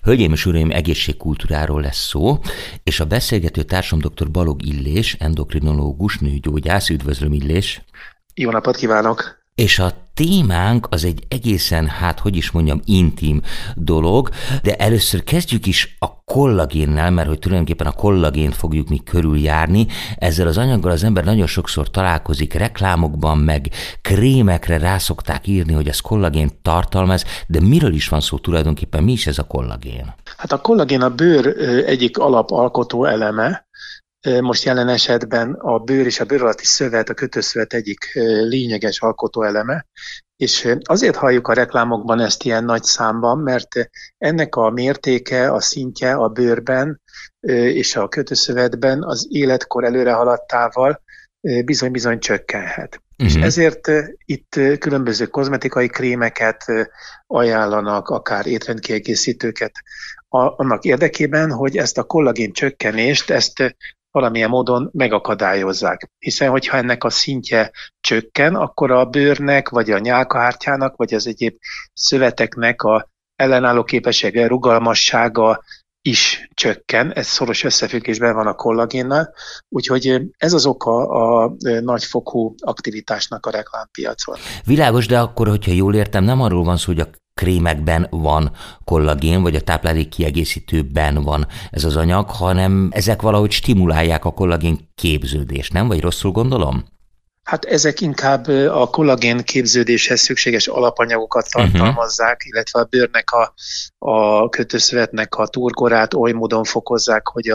Hölgyeim és uraim, egészségkultúráról lesz szó, és a beszélgető társam dr. Balog Illés, endokrinológus, nőgyógyász. Üdvözlöm, Illés! Jó napot kívánok! És a témánk az egy egészen, intim dolog, de először kezdjük is a kollagénnel, mert hogy tulajdonképpen a kollagént fogjuk mi körüljárni. Ezzel az anyaggal az ember nagyon sokszor találkozik reklámokban, meg krémekre rá szokták írni, hogy ez kollagént tartalmaz, de miről is van szó tulajdonképpen, mi is ez a kollagén? Hát a kollagén a bőr egyik alapalkotó eleme. Most jelen esetben a bőr és a bőr alatti szövet, a kötőszövet egyik lényeges alkotóeleme, és azért halljuk a reklámokban ezt ilyen nagy számban, mert ennek a mértéke, a szintje a bőrben és a kötőszövetben az életkor előrehaladtával bizony-bizony csökkenhet. És ezért itt különböző kozmetikai krémeket ajánlanak, akár étrendkiegészítőket annak érdekében, hogy ezt a kollagén csökkenést, ezt valamilyen módon megakadályozzák. Hiszen, hogyha ennek a szintje csökken, akkor a bőrnek, vagy a nyálkahártyának, vagy az egyéb szöveteknek a ellenálló képessége, rugalmassága is csökken. Ez szoros összefüggésben van a kollagénnal. Úgyhogy ez az oka a nagyfokú aktivitásnak a reklámpiacon. Világos, de akkor, hogyha jól értem, nem arról van szó, hogy a krémekben van kollagén, vagy a táplálékkiegészítőben van ez az anyag, hanem ezek valahogy stimulálják a kollagén képződést, nem? Vagy rosszul gondolom? Hát ezek inkább a kollagén képződéshez szükséges alapanyagokat tartalmazzák, illetve a bőrnek a kötőszövetnek a turgorát oly módon fokozzák, hogy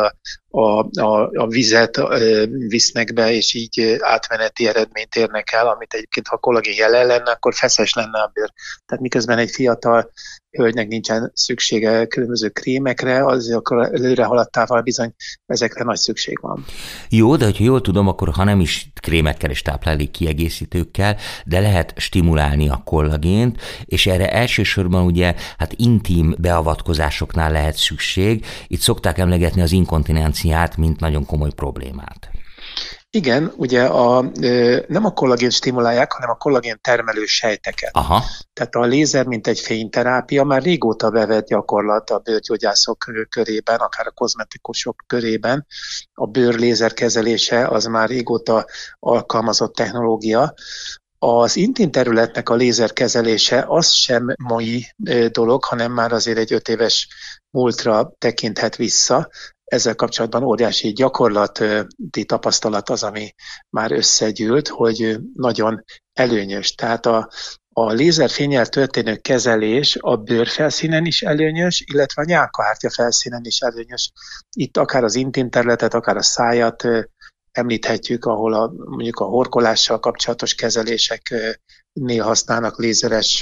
a vizet visznek be, és így átmeneti eredményt érnek el, amit egyébként, ha kollagén jelen lenne, akkor feszes lenne a bőr. Tehát miközben egy fiatal hölgynek nincsen szüksége különböző krémekre, az akkor előre haladtával bizony ezekre nagy szükség van. Jó, de hogyha jól tudom, akkor ha nem is krémekkel és táplálékkiegészítőkkel, de lehet stimulálni a kollagént, és erre elsősorban ugye intim beavatkozásoknál lehet szükség. Itt szokták emlegetni az inkontinenciát, mint nagyon komoly problémát. Igen, ugye nem a kollagén stimulálják, hanem a kollagén termelő sejteket. Aha. Tehát a lézer, mint egy fényterápia, már régóta bevett gyakorlat a bőrgyógyászok körében, akár a kozmetikusok körében. A bőrlézer kezelése az már régóta alkalmazott technológia. Az intim területnek a lézerkezelése az sem mai dolog, hanem már azért egy 5 éves múltra tekinthet vissza. Ezzel kapcsolatban óriási gyakorlati tapasztalat az, ami már összegyűlt, hogy nagyon előnyös. Tehát a lézerfénnyel történő kezelés a bőrfelszínen is előnyös, illetve a nyálkahártya felszínen is előnyös. Itt akár az intim területet, akár a szájat említhetjük, ahol mondjuk a horkolással kapcsolatos kezeléseknél használnak lézeres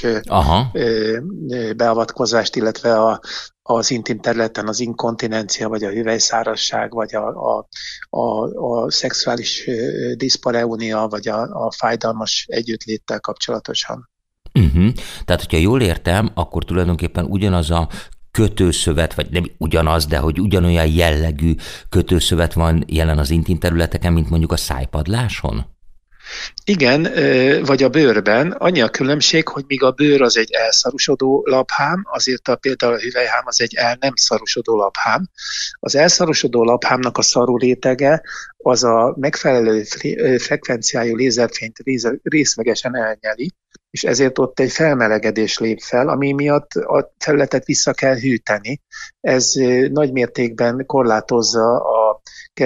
beavatkozást, illetve az intim területen az inkontinencia, vagy a hüvelyszárazság, vagy a szexuális diszpareunia, vagy a fájdalmas együttléttel kapcsolatosan. Tehát, hogyha jól értem, akkor tulajdonképpen ugyanaz a kötőszövet, vagy nem ugyanaz, de hogy ugyanolyan jellegű kötőszövet van jelen az intim területeken, mint mondjuk a szájpadláson? Igen, vagy a bőrben. Annyi a különbség, hogy míg a bőr az egy elszarosodó laphám, azért például a hüvelyhám az egy nem szarosodó laphám. Az elszarosodó laphámnak a szarú rétege az a megfelelő frekvenciájú lézerfényt részlegesen elnyeli, és ezért ott egy felmelegedés lép fel, ami miatt a területet vissza kell hűteni. Ez nagy mértékben korlátozza a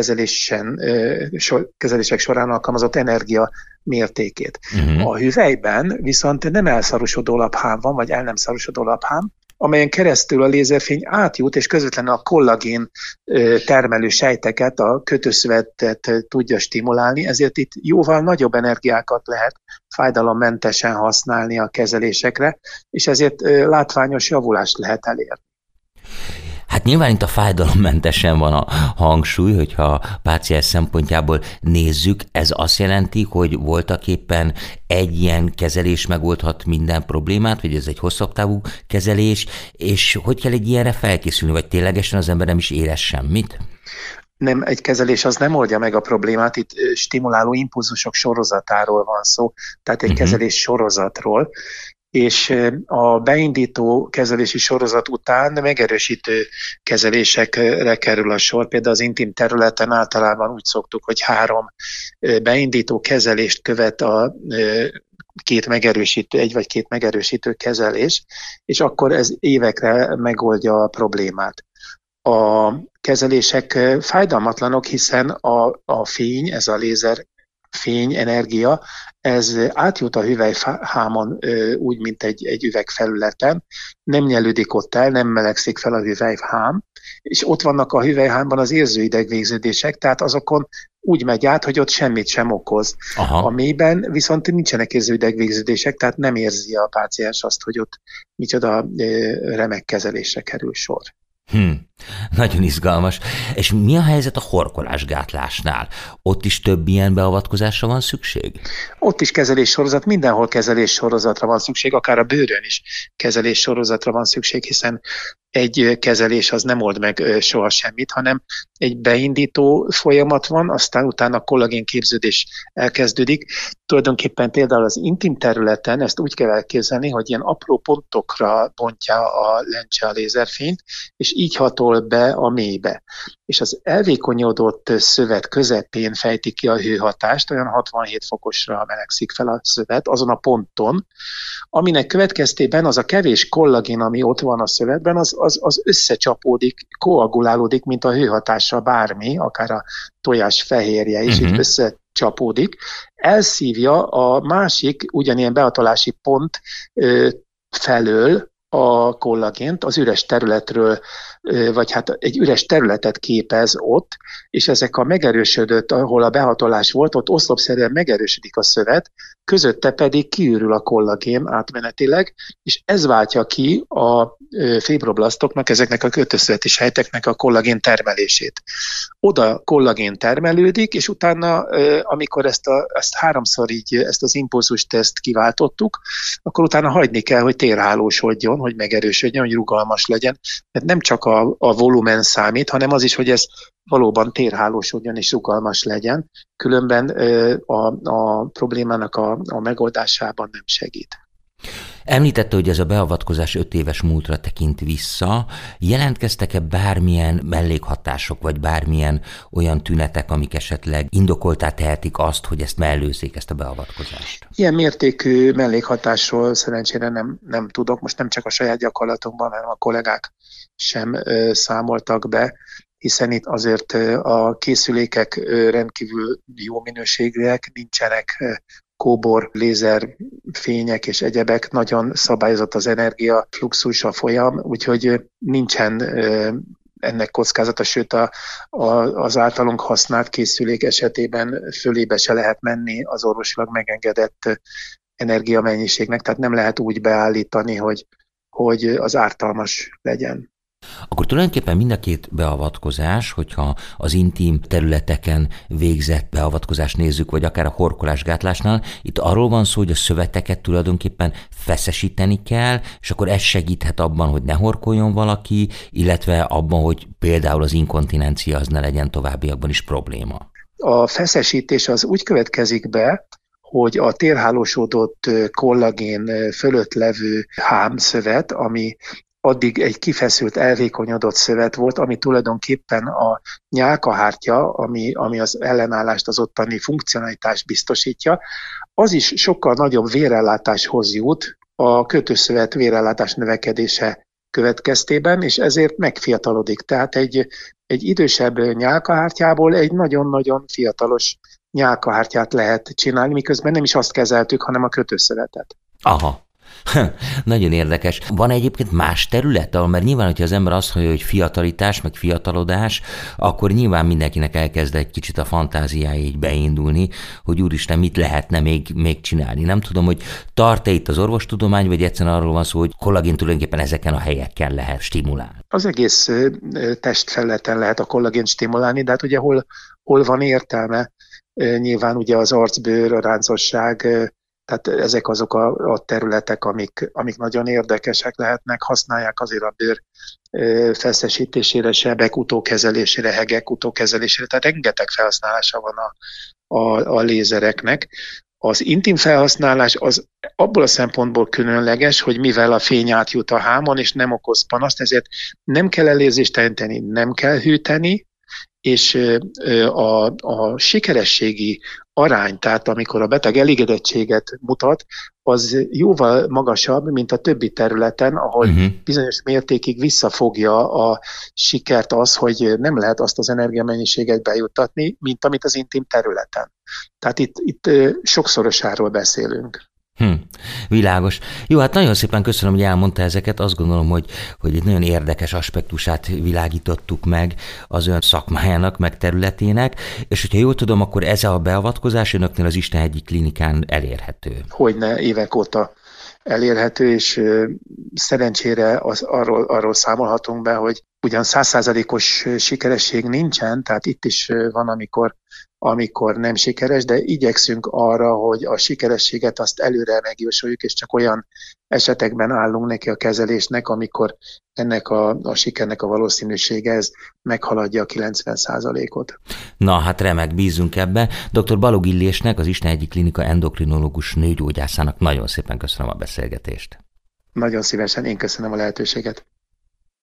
kezelések során alkalmazott energia mértékét. A hüvelyben viszont nem elszarosodó laphám van, vagy el nem szarosodó laphám, amelyen keresztül a lézerfény átjut, és közvetlenül a kollagén termelő sejteket, a kötőszövetet tudja stimulálni, ezért itt jóval nagyobb energiákat lehet fájdalommentesen használni a kezelésekre, és ezért látványos javulást lehet elérni. Hát nyilván itt a fájdalommentesen van a hangsúly, hogyha a páciens szempontjából nézzük, ez azt jelenti, hogy voltaképpen egy ilyen kezelés megoldhat minden problémát, vagy ez egy hosszabb távú kezelés, és hogy kell egy ilyenre felkészülni, vagy ténylegesen az ember nem is érez semmit? Nem, egy kezelés az nem oldja meg a problémát, itt stimuláló impulzusok sorozatáról van szó, tehát egy kezelés sorozatról, és a beindító kezelési sorozat után megerősítő kezelésekre kerül a sor. Például az intim területen általában úgy szoktuk, hogy 3 beindító kezelést követ a egy vagy két megerősítő kezelés, és akkor ez évekre megoldja a problémát. A kezelések fájdalmatlanok, hiszen a fény, ez a lézer fény, energia, ez átjut a hüvelyhámon úgy, mint egy üvegfelületen, nem nyelődik ott el, nem melegszik fel a hüvelyhám, és ott vannak a hüvelyhámban az érzőidegvégződések, tehát azokon úgy megy át, hogy ott semmit sem okoz. Aha. A mélyben viszont nincsenek érzőidegvégződések, tehát nem érzi a páciens azt, hogy ott micsoda remek kezelésre kerül sor. Nagyon izgalmas. És mi a helyzet a horkolásgátlásnál? Ott is több ilyen beavatkozásra van szükség? Ott is kezeléssorozat, mindenhol kezeléssorozatra van szükség, akár a bőrön is kezeléssorozatra van szükség, hiszen egy kezelés az nem old meg soha semmit, hanem egy beindító folyamat van, aztán utána kollagén képződés elkezdődik. Tulajdonképpen például az intim területen ezt úgy kell elképzelni, hogy ilyen apró pontokra bontja a lencse a lézerfényt, és így hatol be a mélybe. És az elvékonyodott szövet közepén fejti ki a hőhatást, olyan 67 fokosra melegszik fel a szövet azon a ponton, aminek következtében az a kevés kollagén, ami ott van a szövetben, az összecsapódik, koagulálódik, mint a hőhatással bármi, akár a tojás fehérje is itt összecsapódik, elszívja a másik ugyanilyen behatolási pont felől a kollagént az üres területről, vagy hát egy üres területet képez ott, és ezek a megerősödött, ahol a behatolás volt, ott oszlopszerűen megerősödik a szövet, közötte pedig kiürül a kollagén átmenetileg, és ez váltja ki a fibroblasztoknak, ezeknek a kötőszöveti sejteknek a kollagén termelését. Oda kollagén termelődik, és utána, amikor ezt 3-szor így ezt az impulzus-teszt kiváltottuk, akkor utána hagyni kell, hogy térhálósodjon, hogy megerősödjön, hogy rugalmas legyen. Tehát nem csak a volumen számít, hanem az is, hogy ez valóban térhálósodjon és rugalmas legyen, különben a problémának a megoldásában nem segít. Említette, hogy ez a beavatkozás 5 éves múltra tekint vissza. Jelentkeztek-e bármilyen mellékhatások, vagy bármilyen olyan tünetek, amik esetleg indokoltá tehetik azt, hogy ezt mellőzzék, ezt a beavatkozást? Ilyen mértékű mellékhatásról szerencsére nem tudok. Most nem csak a saját gyakorlatunkban, hanem a kollégák sem számoltak be, hiszen itt azért a készülékek rendkívül jó minőségűek, nincsenek kóbor, lézerfények és egyebek, nagyon szabályozott az energiafluxus, a folyam, úgyhogy nincsen ennek kockázata, sőt az általunk használt készülék esetében fölébe se lehet menni az orvosilag megengedett energiamennyiségnek, tehát nem lehet úgy beállítani, hogy az ártalmas legyen. Akkor tulajdonképpen mind a 2 beavatkozás, hogyha az intim területeken végzett beavatkozást nézzük, vagy akár a horkolásgátlásnál, itt arról van szó, hogy a szöveteket tulajdonképpen feszesíteni kell, és akkor ez segíthet abban, hogy ne horkoljon valaki, illetve abban, hogy például az inkontinencia az ne legyen továbbiakban is probléma. A feszesítés az úgy következik be, hogy a térhálósodott kollagén fölött levő hámszövet, ami addig egy kifeszült, elvékonyodott szövet volt, ami tulajdonképpen a nyálkahártya, ami az ellenállást, az ottani funkcionalitást biztosítja, az is sokkal nagyobb vérellátáshoz jut a kötőszövet vérellátás növekedése következtében, és ezért megfiatalodik. Tehát egy idősebb nyálkahártyából egy nagyon-nagyon fiatalos nyálkahártyát lehet csinálni, miközben nem is azt kezeltük, hanem a kötőszövetet. Aha. Nagyon érdekes. Van egyébként más terület, ahol, mert nyilván, hogyha az ember azt hallja, hogy fiatalitás, meg fiatalodás, akkor nyilván mindenkinek elkezd egy kicsit a fantáziája így beindulni, hogy úristen, mit lehetne még csinálni. Nem tudom, hogy tart-e itt az orvostudomány, vagy egyszerűen arról van szó, hogy kollagén tulajdonképpen ezeken a helyeken lehet stimulálni. Az egész testfelületen lehet a kollagént stimulálni, de hát ugye hol van értelme? Nyilván ugye az arcbőr, a ráncosság, tehát ezek azok a területek, amik nagyon érdekesek lehetnek, használják azért a bőr feszesítésére, sebek utókezelésére, hegek utókezelésére, tehát rengeteg felhasználása van a lézereknek. Az intim felhasználás az abból a szempontból különleges, hogy mivel a fény átjut a hámon, és nem okoz panaszt, ezért nem kell elérzésteleníteni, nem kell hűteni, és a sikerességi arány, tehát amikor a beteg elégedettséget mutat, az jóval magasabb, mint a többi területen, ahol bizonyos mértékig visszafogja a sikert az, hogy nem lehet azt az energiamennyiséget bejuttatni, mint amit az intim területen. Tehát itt sokszorosáról beszélünk. Világos. Jó, hát nagyon szépen köszönöm, hogy elmondta ezeket. Azt gondolom, hogy egy nagyon érdekes aspektusát világítottuk meg az ön szakmájának, meg területének, és hogyha jól tudom, akkor ez a beavatkozás önöknél az Istenhegyi Klinikán elérhető. Hogyne, évek óta elérhető, és szerencsére arról számolhatunk be, hogy ugyan 100%-os sikeresség nincsen, tehát itt is van, amikor nem sikeres, de igyekszünk arra, hogy a sikerességet azt előre megjósoljuk, és csak olyan esetekben állunk neki a kezelésnek, amikor ennek a sikernek a valószínűsége ez meghaladja a 90%-ot. Na, hát remek, bízunk ebbe. Dr. Balogh Illésnek, az Istenhegyi Klinika endokrinológus nőgyógyászának nagyon szépen köszönöm a beszélgetést. Nagyon szívesen, én köszönöm a lehetőséget.